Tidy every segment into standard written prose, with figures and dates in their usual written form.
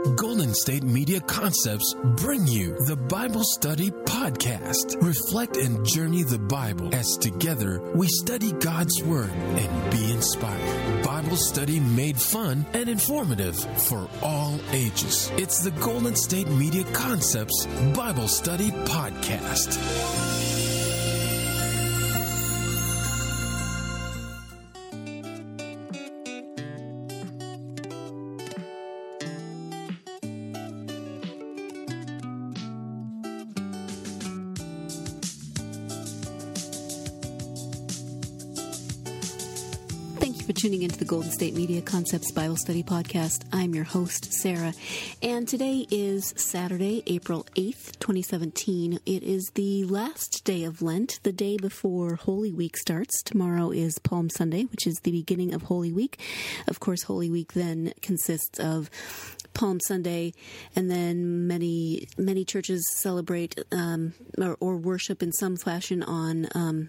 Golden State Media Concepts bring you the Bible Study Podcast. Reflect and journey the Bible as together we study God's Word and be inspired. Bible study made fun and informative for all ages. It's the Golden State Media Concepts Bible Study Podcast. For tuning into the Golden State Media Concepts Bible Study Podcast. I'm your host, Sarah, and today is Saturday, April 8th, 2017. It is the last day of Lent, the day before Holy Week starts. Tomorrow is Palm Sunday, which is the beginning of Holy Week. Of course, Holy Week then consists of Palm Sunday, and then many churches celebrate or worship in some fashion on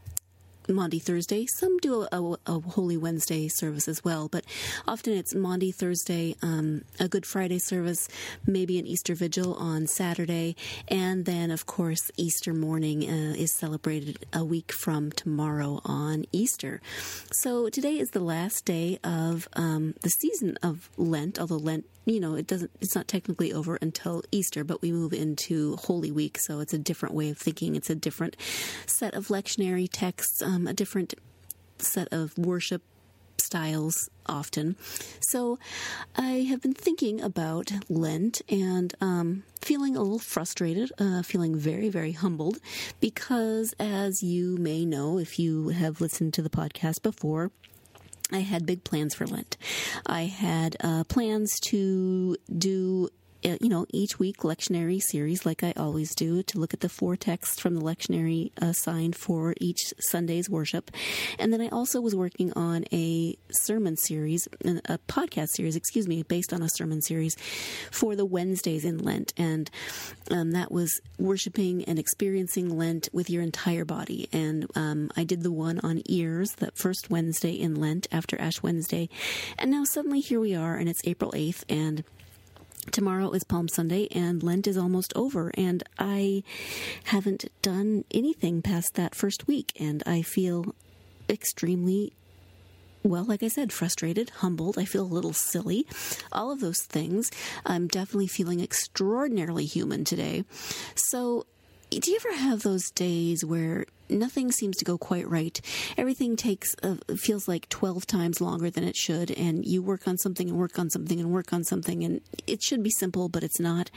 Maundy Thursday. Some do a Holy Wednesday service as well, but often it's Maundy Thursday, a Good Friday service, maybe an Easter Vigil on Saturday, and then, of course, Easter morning is celebrated a week from tomorrow on Easter. So today is the last day of the season of Lent, although Lent, it's not technically over until Easter, but we move into Holy Week, so it's a different way of thinking. It's a different set of lectionary texts, a different set of worship styles often. So I have been thinking about Lent and feeling a little frustrated, feeling very, very humbled, because as you may know, if you have listened to the podcast before, I had big plans for Lent. I had plans to do each week lectionary series like I always do, to look at the 4 texts from the lectionary assigned for each Sunday's worship. And then I also was working on a sermon series, a podcast series, based on a sermon series for the Wednesdays in Lent. And that was worshiping and experiencing Lent with your entire body. And I did the one on ears, that first Wednesday in Lent after Ash Wednesday. And now suddenly here we are, and it's April 8th, and tomorrow is Palm Sunday, and Lent is almost over, and I haven't done anything past that first week, and I feel extremely, well, like I said, frustrated, humbled. I feel a little silly. All of those things. I'm definitely feeling extraordinarily human today. So, do you ever have those days where nothing seems to go quite right? Everything feels like 12 times longer than it should, and you work on something and work on something and work on something, and it should be simple, but it's not.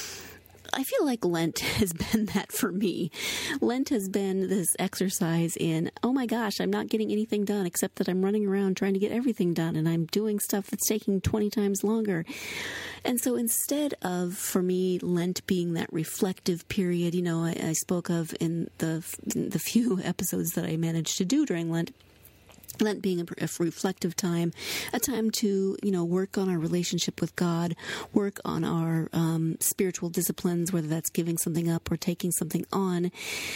I feel like Lent has been that for me. Lent has been this exercise in, oh my gosh, I'm not getting anything done except that I'm running around trying to get everything done, and I'm doing stuff that's taking 20 times longer. And so instead of, for me, Lent being that reflective period, I spoke of in the few episodes that I managed to do during Lent being a reflective time, a time to, work on our relationship with God, work on our spiritual disciplines, whether that's giving something up or taking something on.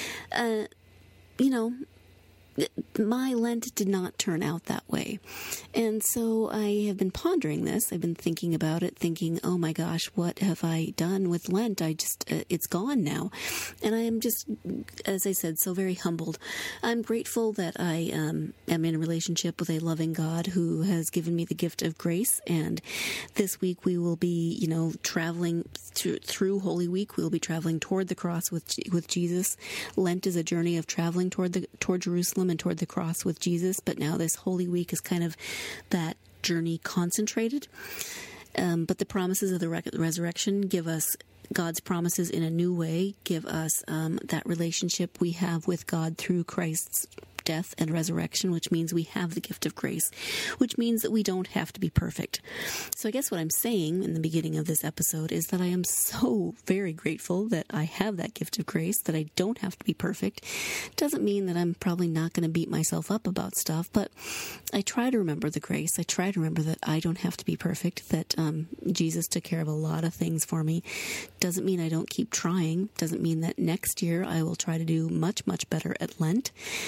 My Lent did not turn out that way. And so I have been pondering this. I've been thinking about it, thinking, oh my gosh, what have I done with Lent? It's gone now. And I am just, as I said, so very humbled. I'm grateful that I am in a relationship with a loving God who has given me the gift of grace. And this week we will be, traveling through Holy Week. We'll be traveling toward the cross with Jesus. Lent is a journey of traveling toward Jerusalem and toward the cross with Jesus, but now this Holy Week is kind of that journey concentrated. But the promises of the resurrection give us God's promises in a new way, give us that relationship we have with God through Christ's death and resurrection, which means we have the gift of grace, which means that we don't have to be perfect. So I guess what I'm saying in the beginning of this episode is that I am so very grateful that I have that gift of grace, that I don't have to be perfect. Doesn't mean that I'm probably not going to beat myself up about stuff, but I try to remember the grace. I try to remember that I don't have to be perfect, that Jesus took care of a lot of things for me. Doesn't mean I don't keep trying. Doesn't mean that next year I will try to do much, much better at Lent. So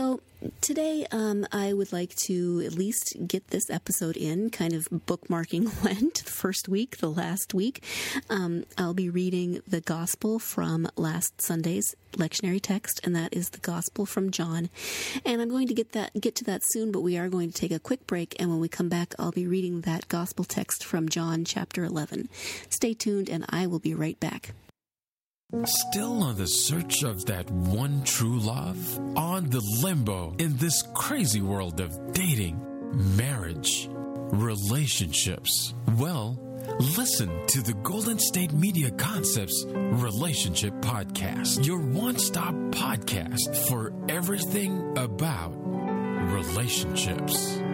So today I would like to at least get this episode in, kind of bookmarking Lent, the first week, the last week. I'll be reading the Gospel from last Sunday's lectionary text, and that is the Gospel from John. And I'm going to get to that soon, but we are going to take a quick break, and when we come back, I'll be reading that Gospel text from John chapter 11. Stay tuned, and I will be right back. Still on the search of that one true love? On the limbo in this crazy world of dating, marriage, relationships? Well, listen to the Golden State Media Concepts Relationship Podcast, your one-stop podcast for everything about relationships.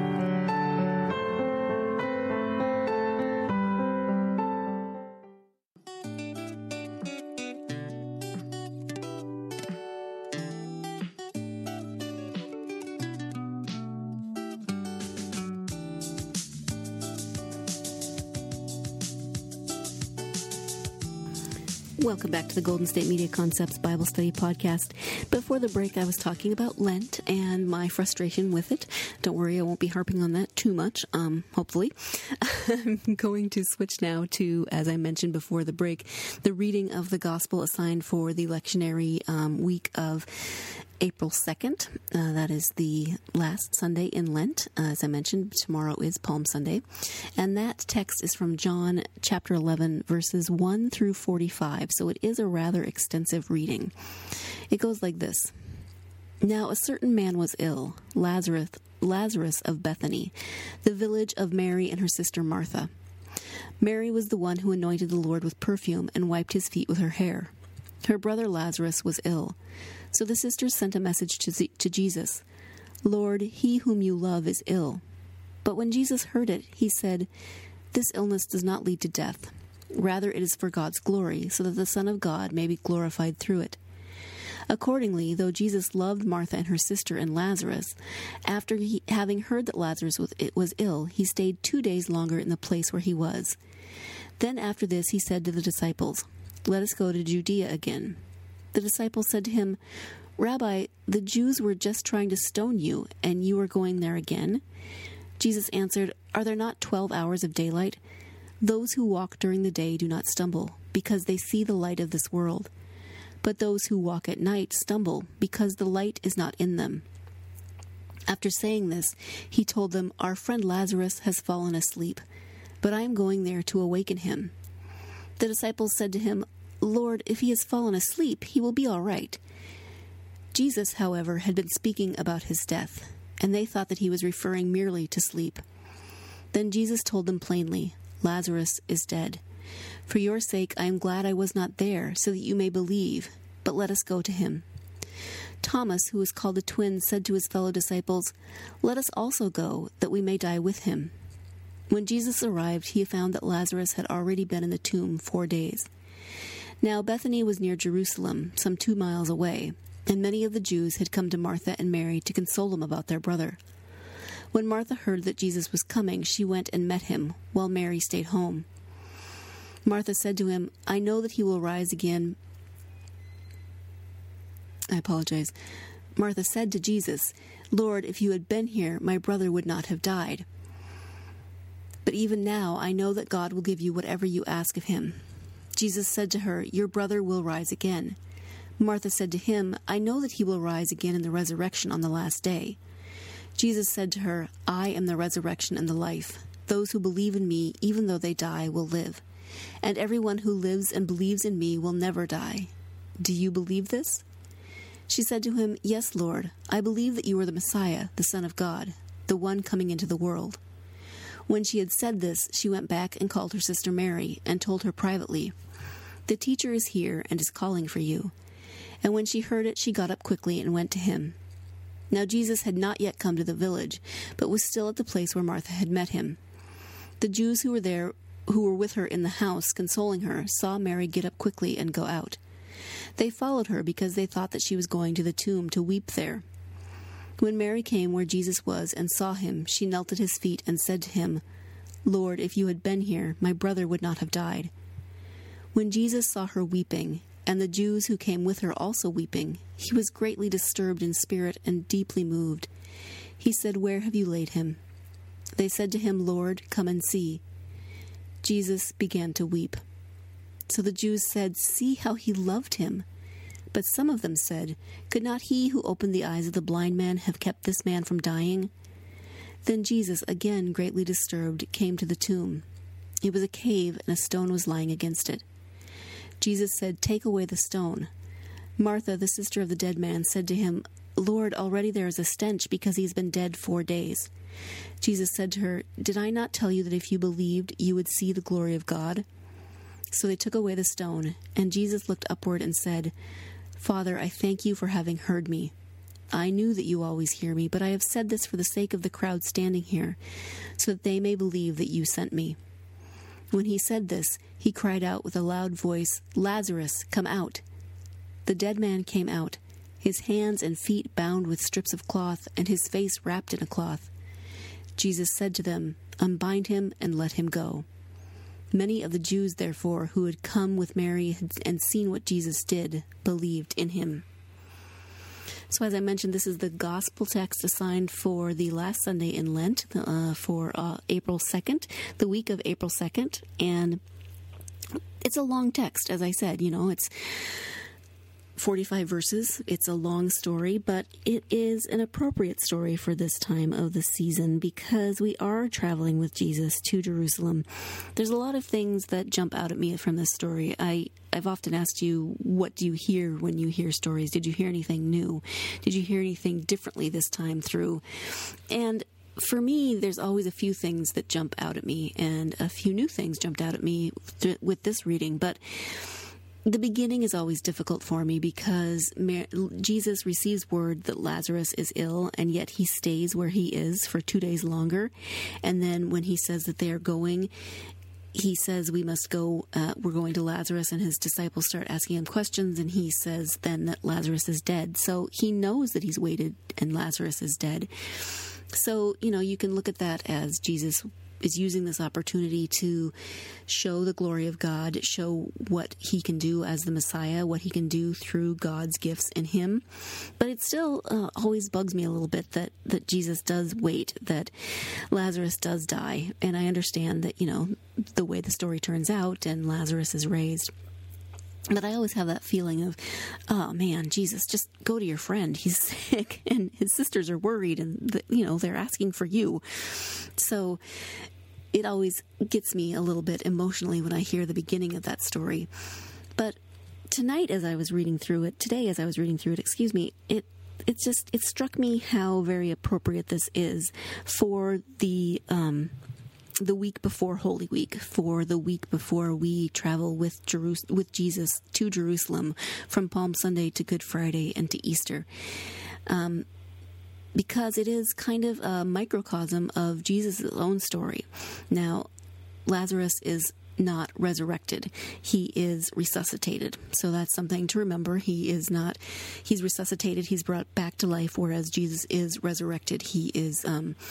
Welcome back to the Golden State Media Concepts Bible Study Podcast. Before the break, I was talking about Lent and my frustration with it. Don't worry, I won't be harping on that too much, hopefully. I'm going to switch now to, as I mentioned before the break, the reading of the Gospel assigned for the lectionary week of April 2nd. That is the last Sunday in Lent. As I mentioned, tomorrow is Palm Sunday. And that text is from John chapter 11, verses 1 through 45. So it is a rather extensive reading. It goes like this. Now a certain man was ill, Lazarus of Bethany, the village of Mary and her sister Martha. Mary was the one who anointed the Lord with perfume and wiped his feet with her hair. Her brother Lazarus was ill. So the sisters sent a message to Jesus, Lord, he whom you love is ill. But when Jesus heard it, he said, This illness does not lead to death. Rather, it is for God's glory, so that the Son of God may be glorified through it. Accordingly, though Jesus loved Martha and her sister and Lazarus, after having heard that Lazarus was ill, he stayed 2 days longer in the place where he was. Then after this, he said to the disciples, Let us go to Judea again. The disciples said to him, Rabbi, the Jews were just trying to stone you, and you are going there again? Jesus answered, Are there not 12 hours of daylight? Those who walk during the day do not stumble, because they see the light of this world. But those who walk at night stumble, because the light is not in them. After saying this, he told them, Our friend Lazarus has fallen asleep, but I am going there to awaken him. The disciples said to him, Lord, if he has fallen asleep, he will be all right. Jesus, however, had been speaking about his death, and they thought that he was referring merely to sleep. Then Jesus told them plainly, Lazarus is dead. For your sake I am glad I was not there, so that you may believe, but let us go to him. Thomas, who was called a twin, said to his fellow disciples, Let us also go, that we may die with him. When Jesus arrived, he found that Lazarus had already been in the tomb 4 days. Now Bethany was near Jerusalem, some 2 miles away, and many of the Jews had come to Martha and Mary to console them about their brother. When Martha heard that Jesus was coming, she went and met him, while Mary stayed home. Martha said to him, I know that he will rise again. Martha said to Jesus, Lord, if you had been here, my brother would not have died. But even now I know that God will give you whatever you ask of him. Jesus said to her, Your brother will rise again. Martha said to him, I know that he will rise again in the resurrection on the last day. Jesus said to her, I am the resurrection and the life. Those who believe in me, even though they die, will live. And everyone who lives and believes in me will never die. Do you believe this? She said to him, Yes, Lord, I believe that you are the Messiah, the Son of God, the one coming into the world. When she had said this, she went back and called her sister Mary and told her privately, The teacher is here and is calling for you. And when she heard it, she got up quickly and went to him. Now Jesus had not yet come to the village, but was still at the place where Martha had met him. The Jews who were with her in the house, consoling her, saw Mary get up quickly and go out. They followed her because they thought that she was going to the tomb to weep there. When Mary came where Jesus was and saw him, she knelt at his feet and said to him, Lord, if you had been here, my brother would not have died. When Jesus saw her weeping, and the Jews who came with her also weeping. He was greatly disturbed in spirit and deeply moved. He said, "Where have you laid him?" They said to him, "Lord, come and see." Jesus began to weep. So the Jews said, "See how he loved him." But some of them said, "Could not he who opened the eyes of the blind man have kept this man from dying?" Then Jesus, again greatly disturbed, came to the tomb. It was a cave, and a stone was lying against it. Jesus said, "Take away the stone." Martha, the sister of the dead man, said to him, "Lord, already there is a stench, because he has been dead 4 days." Jesus said to her, "Did I not tell you that if you believed, you would see the glory of God?" So they took away the stone, and Jesus looked upward and said, "Father, I thank you for having heard me. I knew that you always hear me, but I have said this for the sake of the crowd standing here, so that they may believe that you sent me." When he said this, he cried out with a loud voice, "Lazarus, come out." The dead man came out, his hands and feet bound with strips of cloth, and his face wrapped in a cloth. Jesus said to them, "Unbind him and let him go." Many of the Jews, therefore, who had come with Mary and seen what Jesus did, believed in him. So as I mentioned, this is the gospel text assigned for the last Sunday in Lent, for April 2nd, the week of April 2nd. And it's a long text, as I said. It's 45 verses. It's a long story, but it is an appropriate story for this time of the season because we are traveling with Jesus to Jerusalem. There's a lot of things that jump out at me from this story. I've often asked you, what do you hear when you hear stories? Did you hear anything new? Did you hear anything differently this time through? And for me, there's always a few things that jump out at me, and a few new things jumped out at me with this reading. But the beginning is always difficult for me because Jesus receives word that Lazarus is ill, and yet he stays where he is for 2 days longer. And then when he says that they are going, he says, "We must go, we're going to Lazarus," and his disciples start asking him questions, and he says then that Lazarus is dead. So he knows that he's waited and Lazarus is dead. So, you can look at that as Jesus is using this opportunity to show the glory of God, show what he can do as the Messiah, what he can do through God's gifts in him. But it still always bugs me a little bit that Jesus does wait, that Lazarus does die. And I understand that, the way the story turns out and Lazarus is raised. But I always have that feeling of, oh man, Jesus, just go to your friend. He's sick and his sisters are worried and, they're asking for you. So it always gets me a little bit emotionally when I hear the beginning of that story. But today as I was reading through it, it struck me how very appropriate this is for the week before Holy Week, for the week before we travel with Jesus to Jerusalem from Palm Sunday to Good Friday and to Easter. Because it is kind of a microcosm of Jesus' own story. Now, Lazarus is not resurrected. He is resuscitated. So that's something to remember. He's resuscitated, he's brought back to life, whereas Jesus is resurrected. He is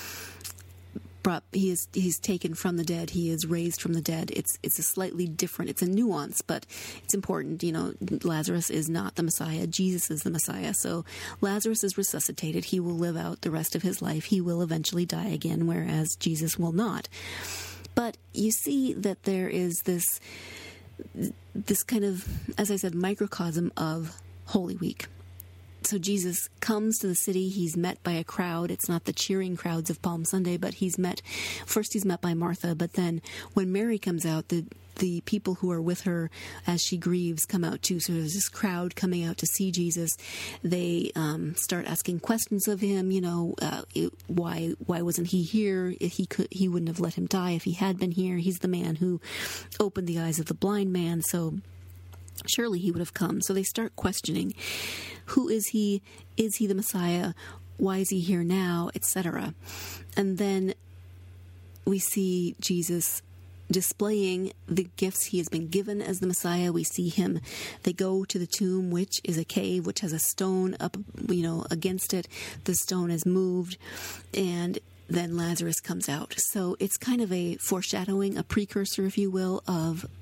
he's taken from the dead. He is raised from the dead. It's a slightly different, it's a nuance, but it's important. Lazarus is not the Messiah. Jesus is the Messiah. So Lazarus is resuscitated. He will live out the rest of his life. He will eventually die again, whereas Jesus will not. But you see that there is this kind of, as I said, microcosm of Holy Week. So Jesus comes to the city. He's met by a crowd. It's not the cheering crowds of Palm Sunday, but he's met by Martha. But then when Mary comes out, the people who are with her as she grieves come out too. So there's this crowd coming out to see Jesus. They start asking questions of him. Why wasn't he here? He wouldn't have let him die if he had been here. He's the man who opened the eyes of the blind man. So surely he would have come. So they start questioning, who is he? Is he the Messiah? Why is he here now? Etc. And then we see Jesus displaying the gifts he has been given as the Messiah. We see him. They go to the tomb, which is a cave, which has a stone up, against it. The stone is moved, and then Lazarus comes out. So it's kind of a foreshadowing, a precursor, if you will, of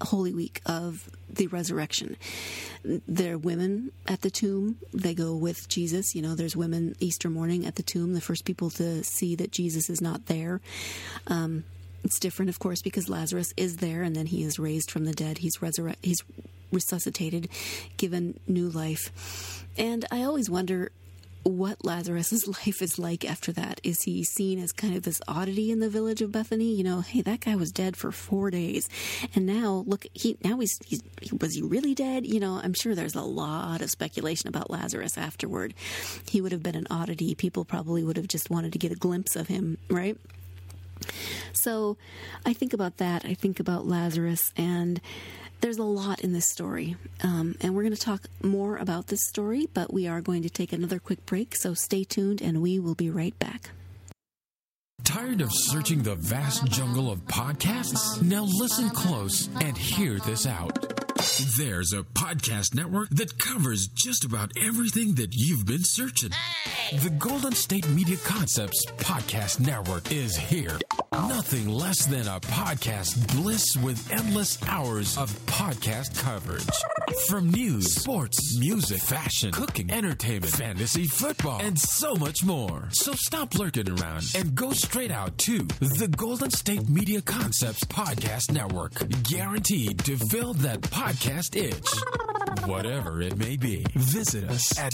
Holy Week of the resurrection. There are women at the tomb. They go with Jesus. There's women Easter morning at the tomb, the first people to see that Jesus is not there. It's different, of course, because Lazarus is there, and then he is raised from the dead. He's resuscitated, given new life. And I always wonder what Lazarus' life is like after that. Is he seen as kind of this oddity in the village of Bethany? Hey, that guy was dead for 4 days, and now look, was he really dead? I'm sure there's a lot of speculation about Lazarus afterward. He would have been an oddity. People probably would have just wanted to get a glimpse of him, right? So I think about that. I think about Lazarus, and there's a lot in this story. And we're going to talk more about this story, but we are going to take another quick break. So stay tuned, and we will be right back. Tired of searching the vast jungle of podcasts? Now listen close and hear this out. There's a podcast network that covers just about everything that you've been searching. The Golden State Media Concepts Podcast Network is here. Nothing less than a podcast bliss with endless hours of podcast coverage. From news, sports, music, fashion, cooking, entertainment, fantasy, football, and so much more. So stop lurking around and go straight out to the Golden State Media Concepts Podcast Network. Guaranteed to fill that podcast itch. Whatever it may be. Visit us at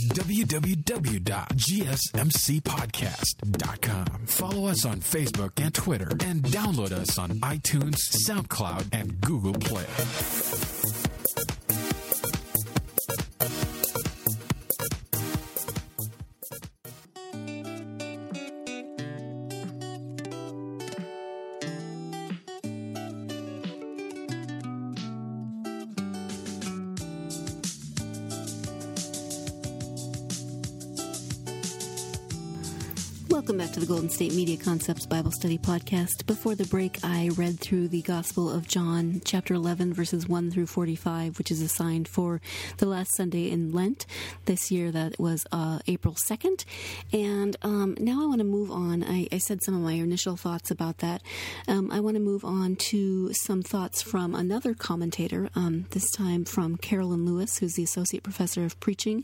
www.gsmcpodcast.com. Follow us on Facebook and Twitter, and download us on iTunes, SoundCloud, and Google Play. Welcome back to the Golden State Media Concepts Bible Study Podcast. Before the break, I read through the Gospel of John, chapter 11, verses 1 through 45, which is assigned for the last Sunday in Lent. This year, that was April 2nd. And now I want to move on. I said some of my initial thoughts about that. I want to move on to some thoughts from another commentator, this time from Carolyn Lewis, who's the Associate Professor of Preaching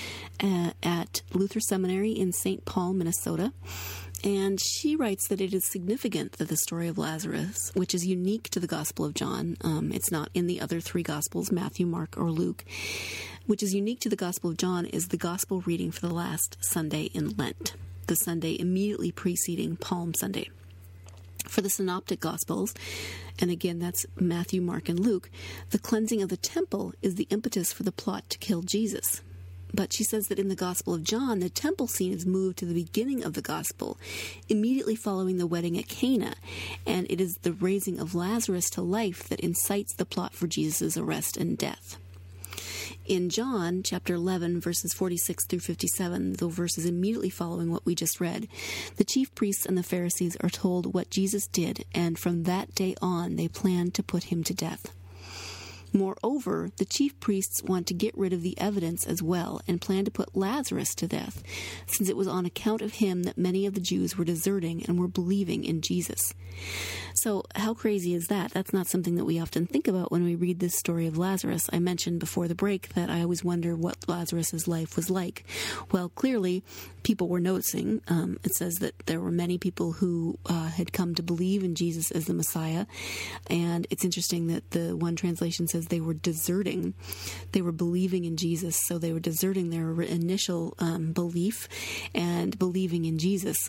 at Luther Seminary in St. Paul, Minnesota. And she writes that it is significant that the story of Lazarus, which is unique to the Gospel of John, it's not in the other three Gospels, Matthew, Mark, or Luke, which is unique to the Gospel of John, is the Gospel reading for the last Sunday in Lent, the Sunday immediately preceding Palm Sunday. For the Synoptic Gospels, and again that's Matthew, Mark, and Luke, the cleansing of the temple is the impetus for the plot to kill Jesus. But she says that in the Gospel of John, the temple scene is moved to the beginning of the Gospel, immediately following the wedding at Cana, and it is the raising of Lazarus to life that incites the plot for Jesus' arrest and death. In John, chapter 11, verses 46 through 57, the verses immediately following what we just read, the chief priests and the Pharisees are told what Jesus did, and from that day on they plan to put him to death. Moreover, the chief priests want to get rid of the evidence as well and plan to put Lazarus to death, since it was on account of him that many of the Jews were deserting and were believing in Jesus. So how crazy is that? That's not something that we often think about when we read this story of Lazarus. I mentioned before the break that I always wonder what Lazarus' life was like. Well, clearly, people were noticing. It says that there were many people who had come to believe in Jesus as the Messiah, and it's interesting that the one translation says they were deserting. They were believing in Jesus, so they were deserting their initial belief and believing in Jesus.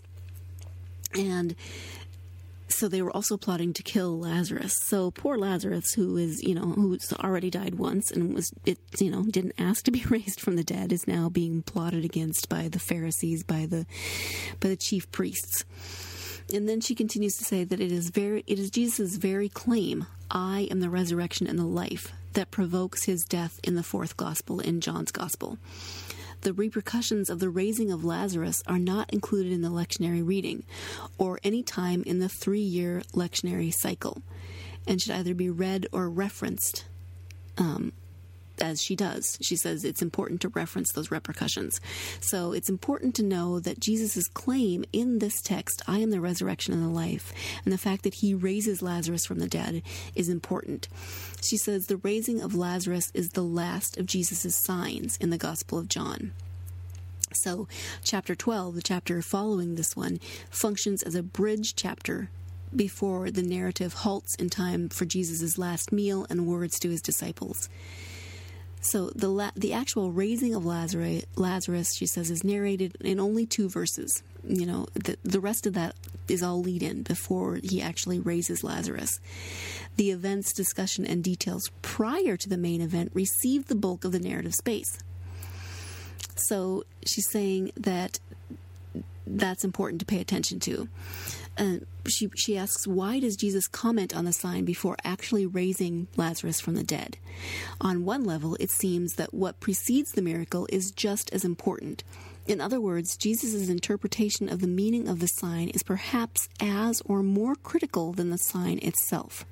And so they were also plotting to kill Lazarus. So poor Lazarus, who's already died once and didn't ask to be raised from the dead, is now being plotted against by the Pharisees, by the chief priests. And then she continues to say that it is Jesus' very claim, "I am the resurrection and the life," that provokes his death in the fourth gospel, in John's gospel. The repercussions of the raising of Lazarus are not included in the lectionary reading or any time in the 3-year lectionary cycle, and should either be read or referenced as she does. She says it's important to reference those repercussions. So it's important to know that Jesus' claim in this text, I am the resurrection and the life, and the fact that he raises Lazarus from the dead is important. She says the raising of Lazarus is the last of Jesus' signs in the Gospel of John. So chapter 12, the chapter following this one, functions as a bridge chapter before the narrative halts in time for Jesus' last meal and words to his disciples. So the actual raising of Lazarus, she says, is narrated in only 2 verses. You know, the rest of that is all lead-in before he actually raises Lazarus. The events, discussion, and details prior to the main event receive the bulk of the narrative space. So she's saying that that's important to pay attention to. She asks, why does Jesus comment on the sign before actually raising Lazarus from the dead? On one level, it seems that what precedes the miracle is just as important. In other words, Jesus' interpretation of the meaning of the sign is perhaps as or more critical than the sign itself.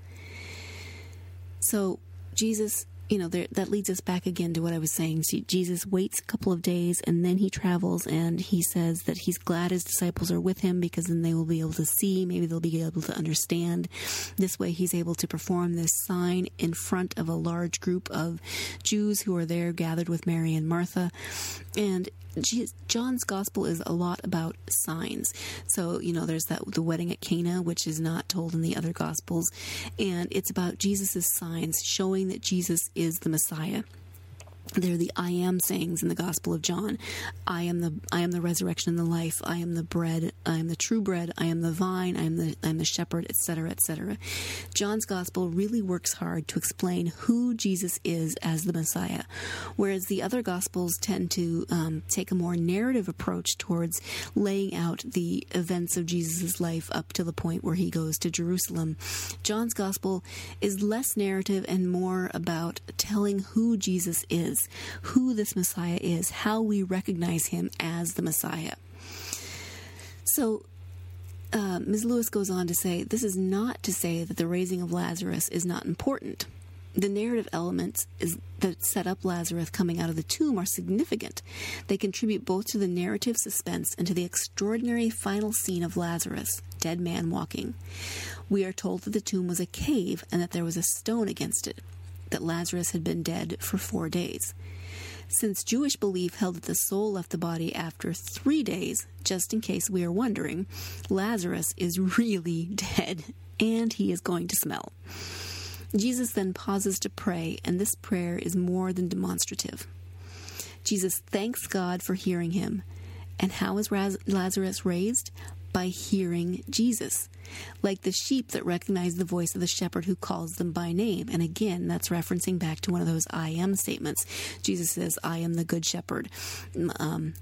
So Jesus, that leads us back again to what I was saying. See, Jesus waits a couple of days and then he travels, and he says that he's glad his disciples are with him because then they will be able to see, maybe they'll be able to understand. This way he's able to perform this sign in front of a large group of Jews who are there gathered with Mary and Martha. And John's gospel is a lot about signs. So, there's the wedding at Cana, which is not told in the other gospels. And it's about Jesus' signs showing that Jesus is the Messiah. They're the I am sayings in the Gospel of John. I am the resurrection and the life. I am the bread. I am the true bread. I am the vine. I am the shepherd, etc., etc. John's Gospel really works hard to explain who Jesus is as the Messiah, whereas the other Gospels tend to take a more narrative approach towards laying out the events of Jesus' life up to the point where he goes to Jerusalem. John's Gospel is less narrative and more about telling who Jesus is, who this Messiah is, how we recognize him as the Messiah. So Ms. Lewis goes on to say, this is not to say that the raising of Lazarus is not important. The narrative elements that set up Lazarus coming out of the tomb are significant. They contribute both to the narrative suspense and to the extraordinary final scene of Lazarus, dead man walking. We are told that the tomb was a cave and that there was a stone against it, that Lazarus had been dead for 4 days. Since Jewish belief held that the soul left the body after 3 days, just in case we are wondering, Lazarus is really dead, and he is going to smell. Jesus then pauses to pray, and this prayer is more than demonstrative. Jesus thanks God for hearing him. And how is Lazarus raised? By hearing Jesus, like the sheep that recognize the voice of the shepherd who calls them by name. And again, that's referencing back to one of those I am statements. Jesus says, I am the good shepherd. The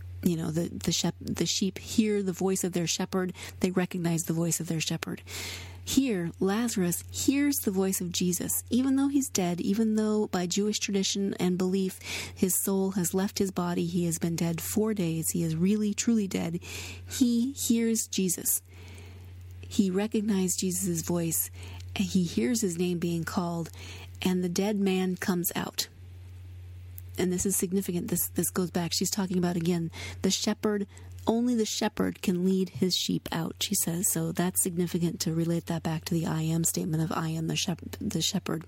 sheep hear the voice of their shepherd. They recognize the voice of their shepherd. Here, Lazarus hears the voice of Jesus, even though he's dead, even though by Jewish tradition and belief his soul has left his body, he has been dead 4 days, he is really, truly dead. He hears Jesus. He recognized Jesus' voice, and he hears his name being called, and the dead man comes out. And this is significant. This goes back. She's talking about, again, the shepherd. Only the shepherd can lead his sheep out, she says. So that's significant to relate that back to the I am statement of I am the shepherd.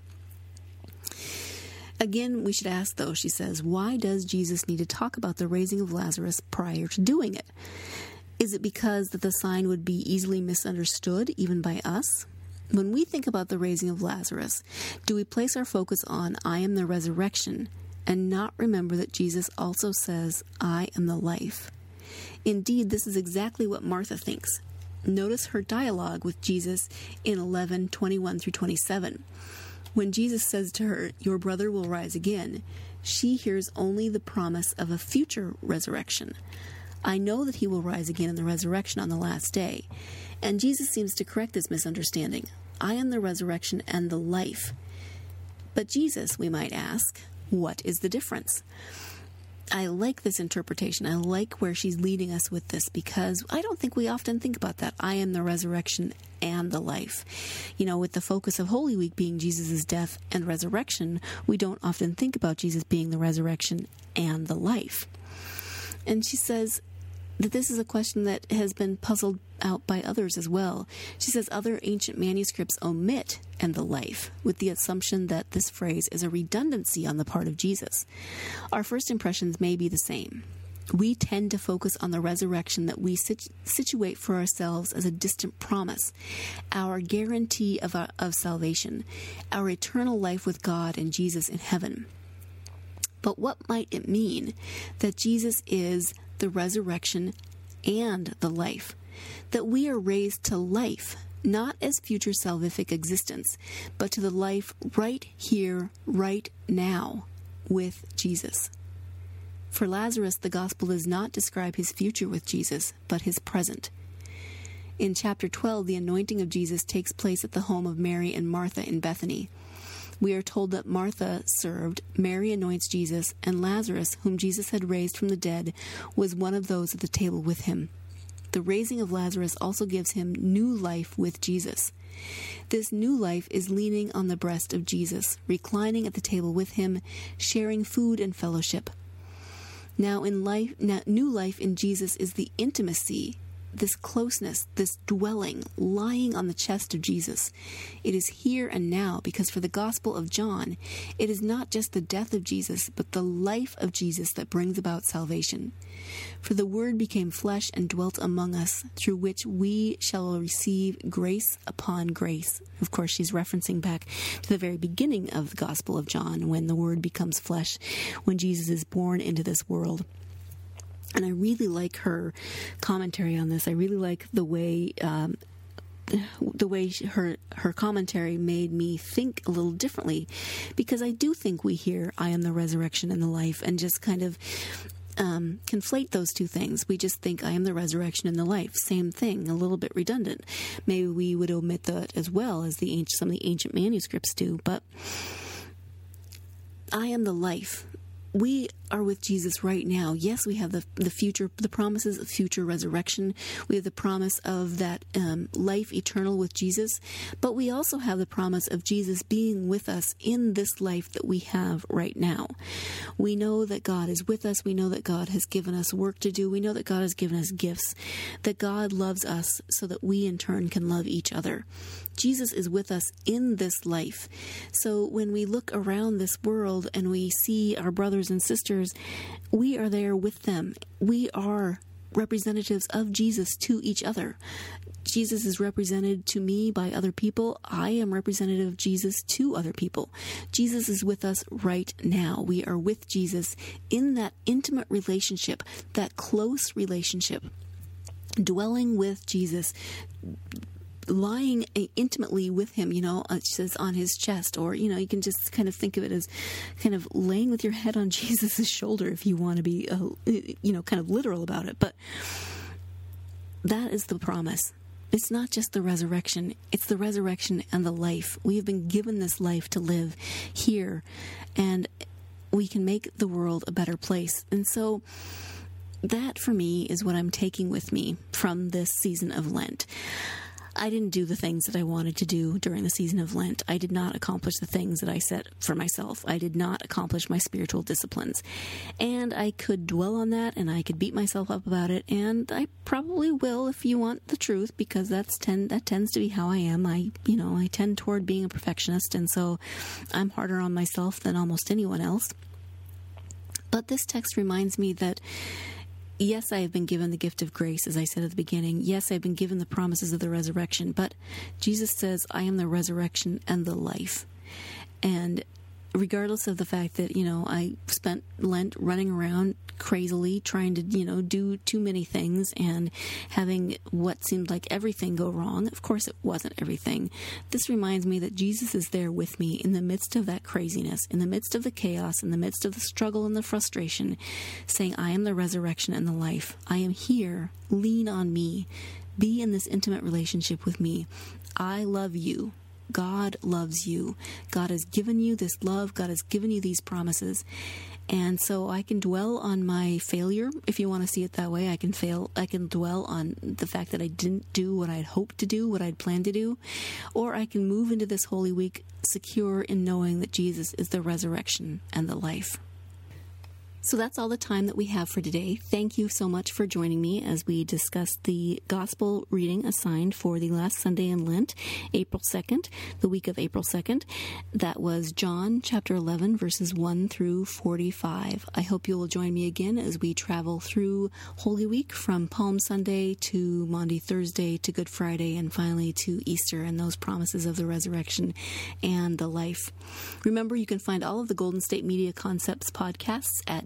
Again, we should ask, though, she says, why does Jesus need to talk about the raising of Lazarus prior to doing it? Is it because that the sign would be easily misunderstood, even by us? When we think about the raising of Lazarus, do we place our focus on I am the resurrection and not remember that Jesus also says, I am the life? Indeed, this is exactly what Martha thinks. Notice her dialogue with Jesus in 11:21 through 27. When Jesus says to her, your brother will rise again, she hears only the promise of a future resurrection. I know that he will rise again in the resurrection on the last day. And Jesus seems to correct this misunderstanding. I am the resurrection and the life. But Jesus, we might ask, what is the difference? I like this interpretation. I like where she's leading us with this, because I don't think we often think about that. I am the resurrection and the life. You know, with the focus of Holy Week being Jesus' death and resurrection, we don't often think about Jesus being the resurrection and the life. And she says that this is a question that has been puzzled out by others as well. She says other ancient manuscripts omit "and the life," with the assumption that this phrase is a redundancy on the part of Jesus. Our first impressions may be the same. We tend to focus on the resurrection that we situate for ourselves as a distant promise, our guarantee of salvation, our eternal life with God and Jesus in heaven. But what might it mean that Jesus is the resurrection and the life? That we are raised to life, not as future salvific existence, but to the life right here, right now, with Jesus. For Lazarus, the gospel does not describe his future with Jesus, but his present. In chapter 12, the anointing of Jesus takes place at the home of Mary and Martha in Bethany. We are told that Martha served, Mary anoints Jesus, and Lazarus, whom Jesus had raised from the dead, was one of those at the table with him. The raising of Lazarus also gives him new life with Jesus. This new life is leaning on the breast of Jesus, reclining at the table with him, sharing food and fellowship. Now, new life in Jesus is the intimacy, this closeness, this dwelling, lying on the chest of Jesus. It is here and now, because for the Gospel of John, it is not just the death of Jesus, but the life of Jesus that brings about salvation. For the Word became flesh and dwelt among us, through which we shall receive grace upon grace. Of course, she's referencing back to the very beginning of the Gospel of John, when the Word becomes flesh, when Jesus is born into this world. And I really like her commentary on this. I really like the way her commentary made me think a little differently, because I do think we hear "I am the resurrection and the life" and just kind of conflate those two things. We just think "I am the resurrection and the life," same thing, a little bit redundant. Maybe we would omit that as well as some of the ancient manuscripts do. But I am the life. We are with Jesus right now. Yes, we have the future, the promises of future resurrection. We have the promise of that life eternal with Jesus. But we also have the promise of Jesus being with us in this life that we have right now. We know that God is with us. We know that God has given us work to do. We know that God has given us gifts, that God loves us so that we in turn can love each other. Jesus is with us in this life. So when we look around this world and we see our brothers and sisters, we are there with them. We are representatives of Jesus to each other. Jesus is represented to me by other people. I am representative of Jesus to other people. Jesus is with us right now. We are with Jesus in that intimate relationship, that close relationship, dwelling with Jesus, lying intimately with him, it says on his chest, or, you can just kind of think of it as kind of laying with your head on Jesus' shoulder if you want to be, kind of literal about it. But that is the promise. It's not just the resurrection. It's the resurrection and the life. We have been given this life to live here, and we can make the world a better place. And so that, for me, is what I'm taking with me from this season of Lent. I didn't do the things that I wanted to do during the season of Lent. I did not accomplish the things that I set for myself. I did not accomplish my spiritual disciplines. And I could dwell on that, and I could beat myself up about it, and I probably will if you want the truth, because that tends to be how I am. I tend toward being a perfectionist, and so I'm harder on myself than almost anyone else. But this text reminds me that yes, I have been given the gift of grace, as I said at the beginning. Yes, I've been given the promises of the resurrection. But Jesus says, I am the resurrection and the life. And regardless of the fact that, I spent Lent running around crazily trying to, do too many things and having what seemed like everything go wrong. Of course, it wasn't everything. This reminds me that Jesus is there with me in the midst of that craziness, in the midst of the chaos, in the midst of the struggle and the frustration, saying, I am the resurrection and the life. I am here. Lean on me. Be in this intimate relationship with me. I love you. God loves you. God has given you this love. God has given you these promises. And so I can dwell on my failure, if you want to see it that way. I can dwell on the fact that I didn't do what I'd hoped to do, what I'd planned to do. Or I can move into this Holy Week secure in knowing that Jesus is the resurrection and the life. So that's all the time that we have for today. Thank you so much for joining me as we discuss the gospel reading assigned for the last Sunday in Lent, April 2nd, the week of April 2nd. That was John chapter 11, verses 1 through 45. I hope you will join me again as we travel through Holy Week from Palm Sunday to Maundy Thursday to Good Friday and finally to Easter and those promises of the resurrection and the life. Remember, you can find all of the Golden State Media Concepts podcasts at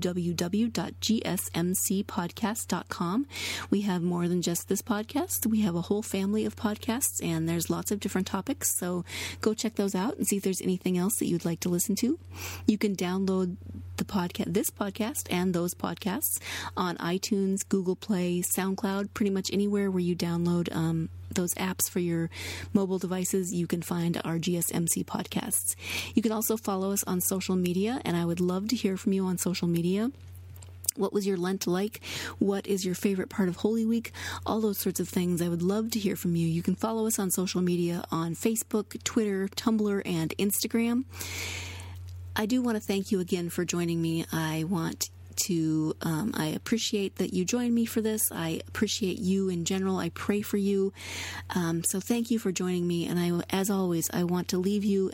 www.gsmcpodcast.com. We have more than just this podcast. We have a whole family of podcasts, and there's lots of different topics, so go check those out and see if there's anything else that you'd like to listen to. You can download this podcast and those podcasts on iTunes, Google Play, SoundCloud, pretty much anywhere where you download those apps for your mobile devices. You can find our GSMC podcasts. You can also follow us on social media, and I would love to hear from you on social media. What was your Lent like? What is your favorite part of Holy Week? All those sorts of things. I would love to hear from you. You can follow us on social media on Facebook, Twitter, Tumblr, and Instagram. I do want to thank you again for joining me. I appreciate that you joined me for this. I appreciate you in general. I pray for you. So thank you for joining me. And as always, I want to leave you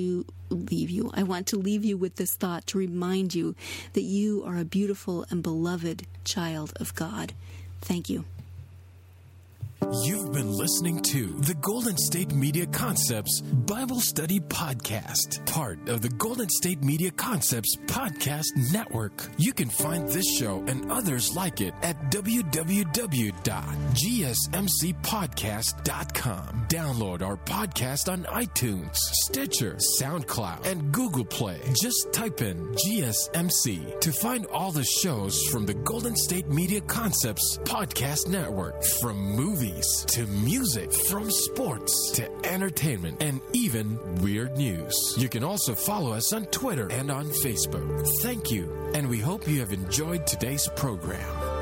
with this thought to remind you that you are a beautiful and beloved child of God. Thank you. You've been listening to the Golden State Media Concepts Bible Study Podcast, part of the Golden State Media Concepts Podcast Network. You can find this show and others like it at www.gsmcpodcast.com. Download our podcast on iTunes, Stitcher, SoundCloud, and Google Play. Just type in GSMC to find all the shows from the Golden State Media Concepts Podcast Network, from movies to music, from sports to entertainment, and even weird news. You can also follow us on Twitter and on Facebook. Thank you, and we hope you have enjoyed today's program.